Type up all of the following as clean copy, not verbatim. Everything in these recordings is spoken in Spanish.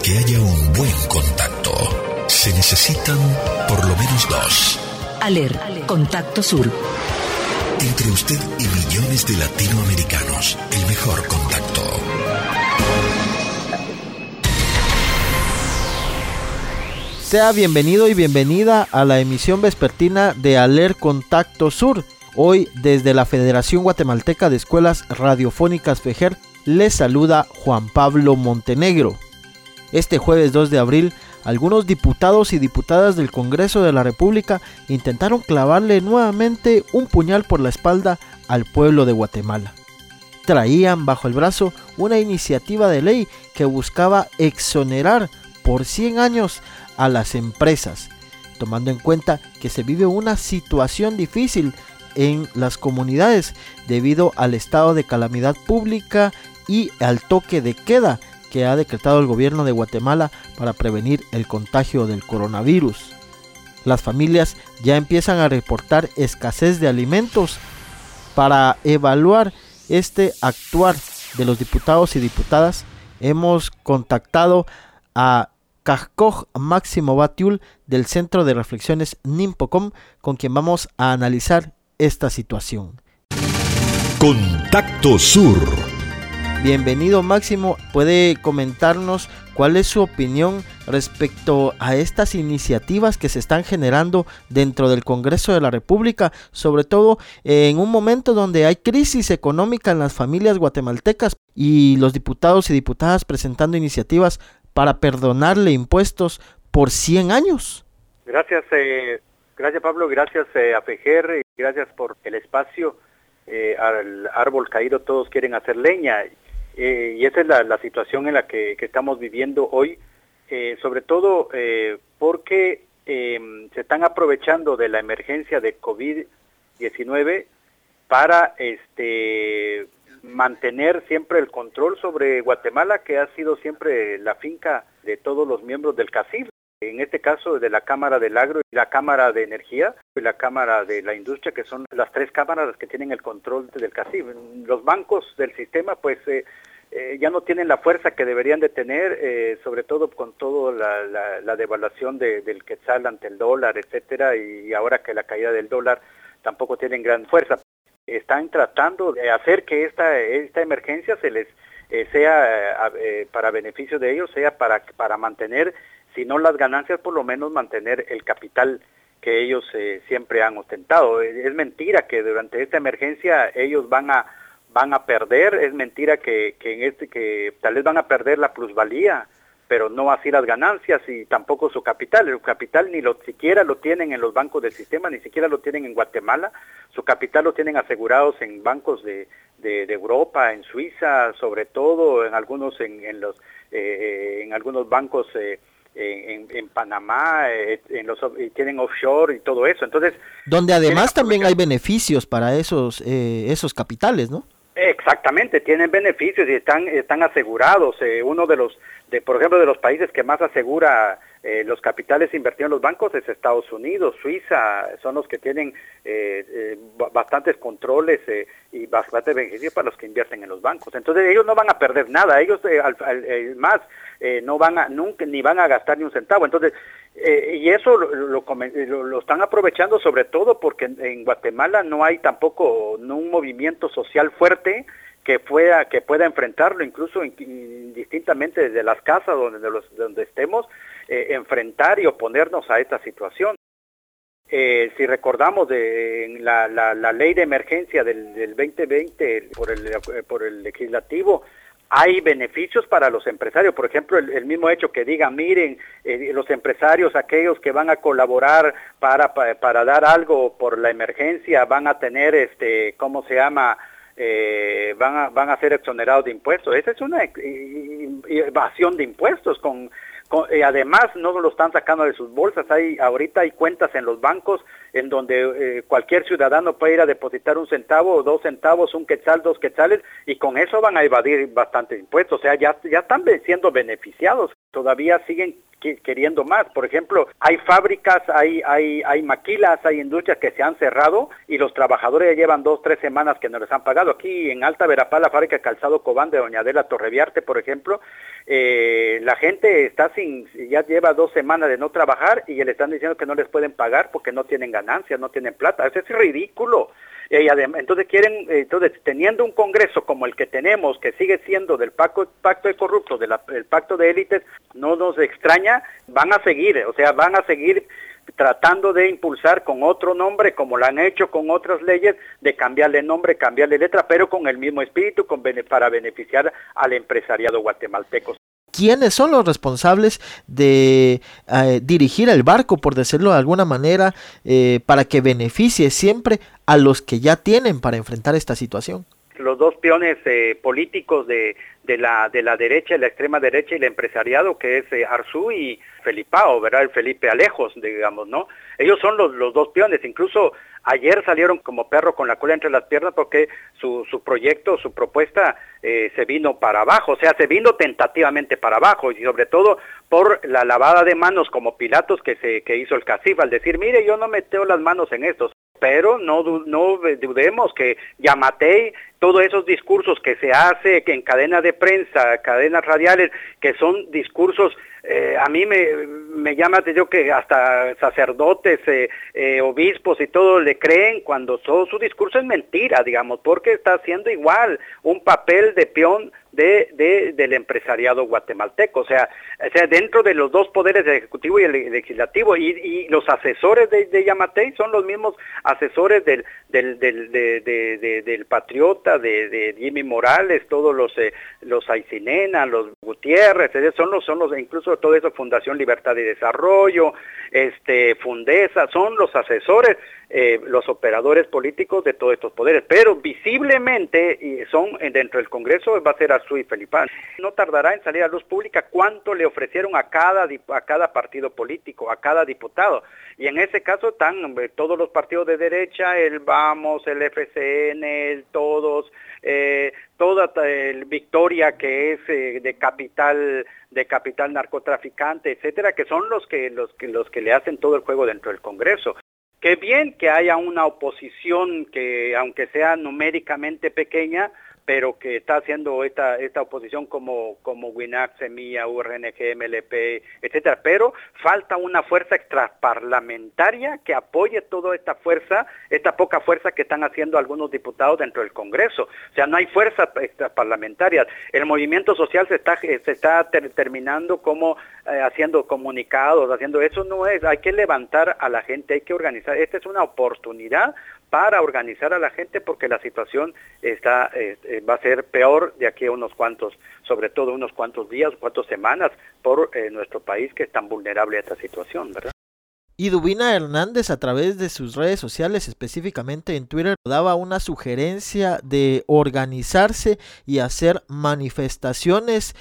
que haya un buen contacto, se necesitan por lo menos dos. ALER, Contacto Sur. Entre usted y millones de latinoamericanos, el mejor contacto. Sea bienvenido y bienvenida a la emisión vespertina de ALER Contacto Sur. Hoy, desde la Federación Guatemalteca de Escuelas Radiofónicas FEGER, les saluda Juan Pablo Montenegro. Este jueves 2 de abril, algunos diputados y diputadas del Congreso de la República intentaron clavarle nuevamente un puñal por la espalda al pueblo de Guatemala. Traían bajo el brazo una iniciativa de ley que buscaba exonerar por 100 años a las empresas, tomando en cuenta que se vive una situación difícil en las comunidades debido al estado de calamidad pública y al toque de queda que ha decretado el gobierno de Guatemala para prevenir el contagio del coronavirus. Las familias ya empiezan a reportar escasez de alimentos. Para evaluar este actuar de los diputados y diputadas, hemos contactado a Cajcoj Máximo Batiul del Centro de Reflexiones Nimpocom, con quien vamos a analizar esta situación. Contacto Sur. Bienvenido, Máximo. ¿Puede comentarnos cuál es su opinión respecto a estas iniciativas que se están generando dentro del Congreso de la República, sobre todo en un momento donde hay crisis económica en las familias guatemaltecas y los diputados y diputadas presentando iniciativas para perdonarle impuestos por 100 años? Gracias Pablo, gracias a FEGER, y gracias por el espacio. Al árbol caído todos quieren hacer leña. Y esa es la situación en la que estamos viviendo hoy, sobre todo porque se están aprovechando de la emergencia de COVID-19 para mantener siempre el control sobre Guatemala, que ha sido siempre la finca de todos los miembros del CACIF, en este caso de la Cámara del Agro y la Cámara de Energía y la Cámara de la Industria, que son las tres cámaras que tienen el control del CACIF. Los bancos del sistema pues ya no tienen la fuerza que deberían de tener, sobre todo con toda la devaluación del quetzal ante el dólar, etcétera, y ahora que la caída del dólar tampoco tienen gran fuerza. Están tratando de hacer que esta emergencia se les sea para beneficio de ellos, sea para mantener, si no las ganancias, por lo menos mantener el capital que ellos siempre han ostentado. Es mentira que durante esta emergencia ellos van a perder, es mentira que tal vez van a perder la plusvalía, pero no así las ganancias y tampoco su capital. El capital siquiera lo tienen en los bancos del sistema, ni siquiera lo tienen en Guatemala. Su capital lo tienen asegurados en bancos de Europa, en Suiza, sobre todo en algunos en algunos bancos en Panamá, y tienen offshore y todo eso. Entonces, donde además también hay beneficios para esos capitales, ¿no? Exactamente, tienen beneficios y están asegurados. Uno por ejemplo, de los países que más asegura los capitales invertidos en los bancos es Estados Unidos, Suiza, son los que tienen bastantes controles y bastantes beneficios para los que invierten en los bancos. Entonces ellos no van a perder nada, ellos no van a nunca ni van a gastar ni un centavo. Entonces y eso lo están aprovechando, sobre todo porque en Guatemala no hay tampoco un movimiento social fuerte que pueda enfrentarlo, incluso indistintamente desde las casas donde estemos, enfrentar y oponernos a esta situación. Si recordamos la ley de emergencia del 2020 por el legislativo, hay beneficios para los empresarios. Por ejemplo, el mismo hecho que digan, miren, los empresarios, aquellos que van a colaborar para dar algo por la emergencia, van a tener, ¿cómo se llama?, van a ser exonerados de impuestos. Esa es una evasión de impuestos con Además no lo están sacando de sus bolsas. Ahorita hay cuentas en los bancos en donde cualquier ciudadano puede ir a depositar 1 centavo o 2 centavos, 1 quetzal, 2 quetzales, y con eso van a evadir bastantes impuestos. O sea, ya están siendo beneficiados, todavía siguen queriendo más. Por ejemplo, hay fábricas, hay maquilas, hay industrias que se han cerrado y los trabajadores ya llevan 2, 3 semanas que no les han pagado. Aquí en Alta Verapaz, la fábrica de calzado Cobán de Doña Adela Torreviarte, por ejemplo, la gente ya lleva 2 semanas de no trabajar y le están diciendo que no les pueden pagar porque no tienen ganancias, no tienen plata. Eso es ridículo. Entonces teniendo un Congreso como el que tenemos, que sigue siendo del pacto de corruptos, el pacto de élites, no nos extraña, van a seguir tratando de impulsar con otro nombre, como lo han hecho con otras leyes, de cambiarle nombre, cambiarle letra, pero con el mismo espíritu, para beneficiar al empresariado guatemalteco. ¿Quiénes son los responsables de dirigir el barco, por decirlo de alguna manera, para que beneficie siempre a los que ya tienen para enfrentar esta situación? Los dos peones políticos de la derecha, la extrema derecha y el empresariado, que es Arzú y Felipao, ¿verdad? El Felipe Alejos, digamos, ¿no? Ellos son los dos peones. Incluso ayer salieron como perro con la cola entre las piernas porque su proyecto, su propuesta se vino para abajo, o sea, se vino tentativamente para abajo, y sobre todo por la lavada de manos como Pilatos que hizo el CACIF al decir, mire, yo no meteo las manos en esto. Pero no dudemos que Yamatei, todos esos discursos que se hace que en cadena de prensa, cadenas radiales, que son discursos, a mí me llama la atención que hasta sacerdotes, obispos y todo le creen cuando todo su discurso es mentira, digamos, porque está haciendo igual un papel de peón del empresariado guatemalteco, o sea, dentro de los dos poderes, el ejecutivo y el legislativo, y los asesores de Yamatei son los mismos asesores del Patriota, de Jimmy Morales, todos los Aycinena, los Gutiérrez, son los incluso todo eso, Fundación Libertad y Desarrollo, Fundesa, son los asesores, los operadores políticos de todos estos poderes, pero visiblemente son dentro del Congreso, va a ser Arzú y Felipán. No tardará en salir a luz pública cuánto le ofrecieron a cada partido político, a cada diputado, y en ese caso están todos los partidos de derecha, el Vamos, el FCN, el Todos, toda el Victoria, que es de capital narcotraficante, etcétera, que son los que le hacen todo el juego dentro del Congreso. Qué bien que haya una oposición que, aunque sea numéricamente pequeña, pero que está haciendo esta oposición como WINAC, Semilla, URNG, MLP, etcétera, pero falta una fuerza extraparlamentaria que apoye toda esta poca fuerza que están haciendo algunos diputados dentro del Congreso. O sea, no hay fuerzas extraparlamentarias. El movimiento social se está terminando como haciendo comunicados, haciendo eso. No es, hay que levantar a la gente, hay que organizar. Esta es una oportunidad para organizar a la gente, porque la situación va a ser peor de aquí a sobre todo unos cuantos días, 4 semanas, por nuestro país, que es tan vulnerable a esta situación, ¿verdad? Y Dubina Hernández, a través de sus redes sociales, específicamente en Twitter, daba una sugerencia de organizarse y hacer manifestaciones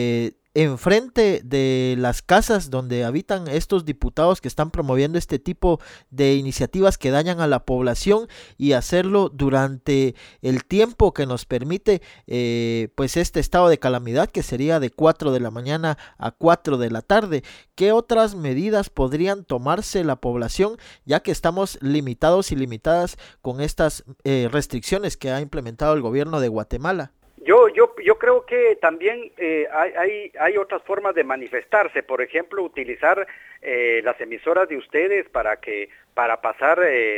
enfrente de las casas donde habitan estos diputados que están promoviendo este tipo de iniciativas que dañan a la población, y hacerlo durante el tiempo que nos permite pues este estado de calamidad, que sería de 4 de la mañana a 4 de la tarde. ¿Qué otras medidas podrían tomarse la población, ya que estamos limitados y limitadas con estas restricciones que ha implementado el gobierno de Guatemala? Yo creo que también hay otras formas de manifestarse, por ejemplo, utilizar las emisoras de ustedes para pasar,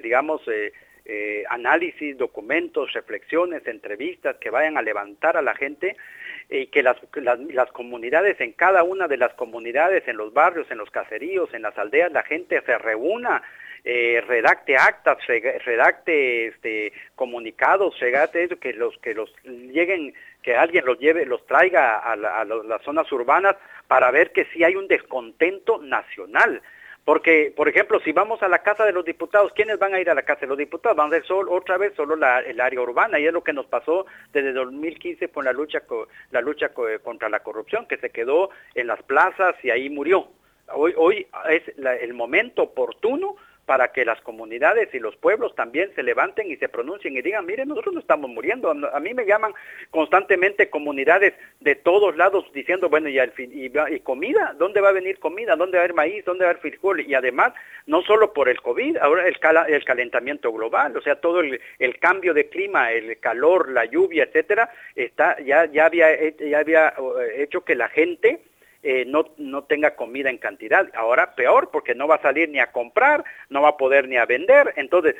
análisis, documentos, reflexiones, entrevistas que vayan a levantar a la gente, y que las comunidades, en cada una de las comunidades, en los barrios, en los caseríos, en las aldeas, la gente se reúna, redacte actas, redacte comunicados, redacte eso, que alguien los traiga a las zonas urbanas, para ver que sí hay un descontento nacional, Porque, por ejemplo, si vamos a la Casa de los Diputados, ¿quiénes van a ir a la Casa de los Diputados? Van a ser otra vez solo el área urbana, y es lo que nos pasó desde 2015 con la lucha contra la corrupción, que se quedó en las plazas y ahí murió. Hoy es el momento oportuno para que las comunidades y los pueblos también se levanten y se pronuncien y digan, miren, nosotros no estamos muriendo. A mí me llaman constantemente comunidades de todos lados diciendo, bueno, y comida, ¿dónde va a venir comida? ¿Dónde va a haber maíz? ¿Dónde va a haber frijol? Y además, no solo por el COVID, ahora el calentamiento global, o sea, todo el cambio de clima, el calor, la lluvia, etcétera, ya había hecho que la gente no tenga comida en cantidad. Ahora peor, porque no va a salir ni a comprar, no va a poder ni a vender. Entonces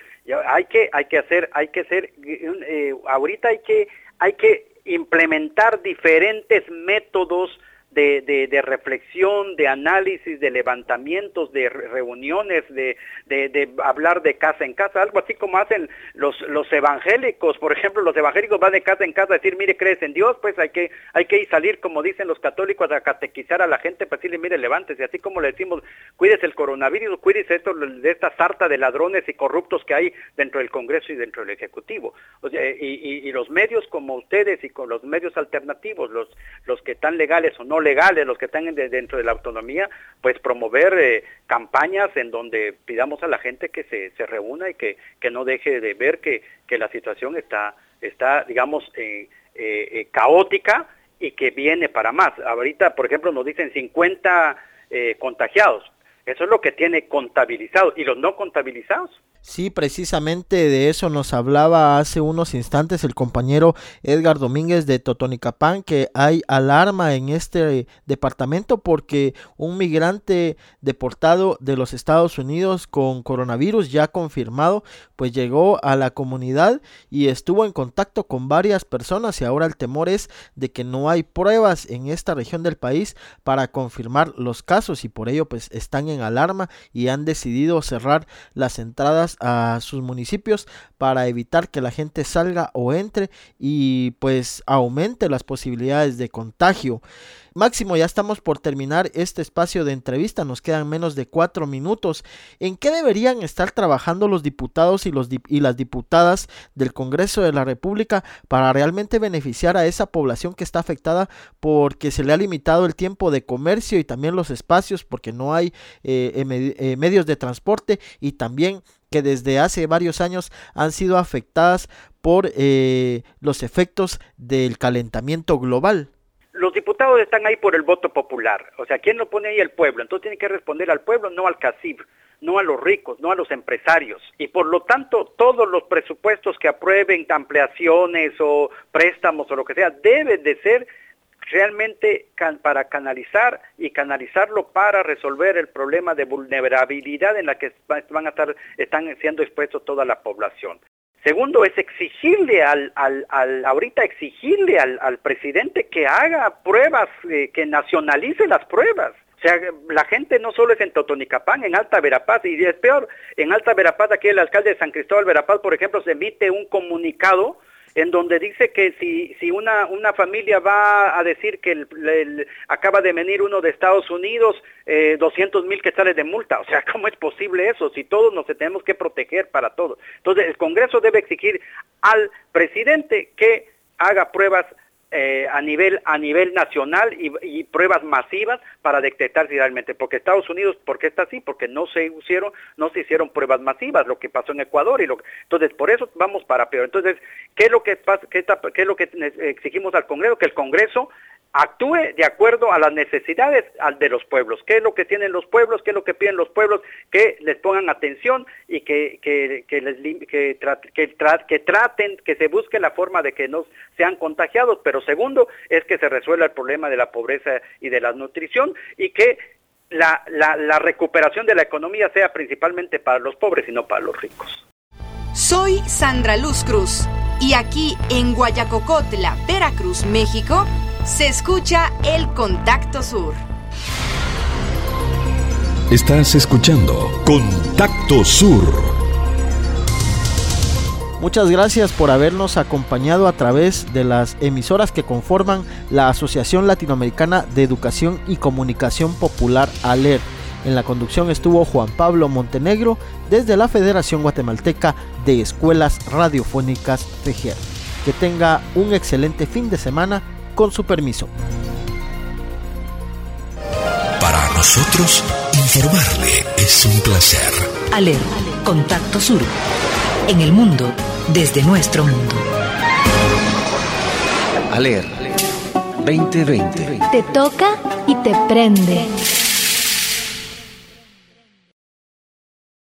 ahorita hay que implementar diferentes métodos de reflexión, de análisis, de levantamientos, de reuniones, de hablar de casa en casa, algo así como hacen los evangélicos. Por ejemplo, los evangélicos van de casa en casa a decir, mire, crees en Dios, pues hay que ir salir, como dicen los católicos, a catequizar a la gente para decirle, mire, levántese, así como le decimos, cuídese el coronavirus, cuídese de esta sarta de ladrones y corruptos que hay dentro del Congreso y dentro del Ejecutivo. O sea, y los medios como ustedes y con los medios alternativos, los que están legales o no legales, los que están dentro de la autonomía, pues promover campañas en donde pidamos a la gente que se reúna y que no deje de ver que la situación está digamos, caótica y que viene para más. Ahorita, por ejemplo, nos dicen 50 contagiados. Eso es lo que tiene contabilizado. ¿Y los no contabilizados? Sí, precisamente de eso nos hablaba hace unos instantes el compañero Edgar Domínguez de Totonicapán, que hay alarma en este departamento porque un migrante deportado de los Estados Unidos con coronavirus ya confirmado, pues llegó a la comunidad y estuvo en contacto con varias personas, y ahora el temor es de que no hay pruebas en esta región del país para confirmar los casos, y por ello pues están en alarma y han decidido cerrar las entradas a sus municipios para evitar que la gente salga o entre y pues aumente las posibilidades de contagio. Máximo, ya estamos por terminar este espacio de entrevista, nos quedan menos de 4 minutos. ¿En qué deberían estar trabajando los diputados y las diputadas del Congreso de la República para realmente beneficiar a esa población que está afectada porque se le ha limitado el tiempo de comercio y también los espacios porque no hay medios de transporte, y también que desde hace varios años han sido afectadas por los efectos del calentamiento global? Los diputados están ahí por el voto popular, o sea, ¿quién lo pone ahí? El pueblo. Entonces tiene que responder al pueblo, no al CACIF, no a los ricos, no a los empresarios, y por lo tanto todos los presupuestos que aprueben, ampliaciones o préstamos o lo que sea, deben de ser realmente para canalizarlo para resolver el problema de vulnerabilidad en la que están siendo expuestos toda la población. Segundo, es exigirle al presidente que haga pruebas, que nacionalice las pruebas. O sea, la gente no solo es en Totonicapán, en Alta Verapaz, y es peor, en Alta Verapaz, aquí el alcalde de San Cristóbal Verapaz, por ejemplo, se emite un comunicado en donde dice que si una familia va a decir que acaba de venir uno de Estados Unidos, 200,000 quetzales de multa. O sea, ¿cómo es posible eso? Si todos nos tenemos que proteger para todo. Entonces, el Congreso debe exigir al presidente que haga pruebas a nivel nacional y pruebas masivas para detectar si realmente, porque Estados Unidos, ¿por qué está así? Porque no se hicieron pruebas masivas, lo que pasó en Ecuador, entonces por eso vamos para peor. Entonces, ¿qué es lo que pasa? ¿Qué es lo que exigimos al Congreso? Que el Congreso actúe de acuerdo a las necesidades de los pueblos. ¿Qué es lo que tienen los pueblos? ¿Qué es lo que piden los pueblos? Que les pongan atención y que traten, que se busque la forma de que no sean contagiados. Pero segundo, es que se resuelva el problema de la pobreza y de la nutrición, y que la recuperación de la economía sea principalmente para los pobres y no para los ricos. Soy Sandra Luz Cruz, y aquí en Guayacocotla, Veracruz, México, se escucha El Contacto Sur. Estás escuchando Contacto Sur. Muchas gracias por habernos acompañado a través de las emisoras que conforman la Asociación Latinoamericana de Educación y Comunicación Popular, ALER. En la conducción estuvo Juan Pablo Montenegro desde la Federación Guatemalteca de Escuelas Radiofónicas FEGER. Que tenga un excelente fin de semana, con su permiso. Para nosotros, informarle es un placer. ALER, Contacto Sur. En el mundo, desde nuestro mundo. ALER 2020. Te toca y te prende.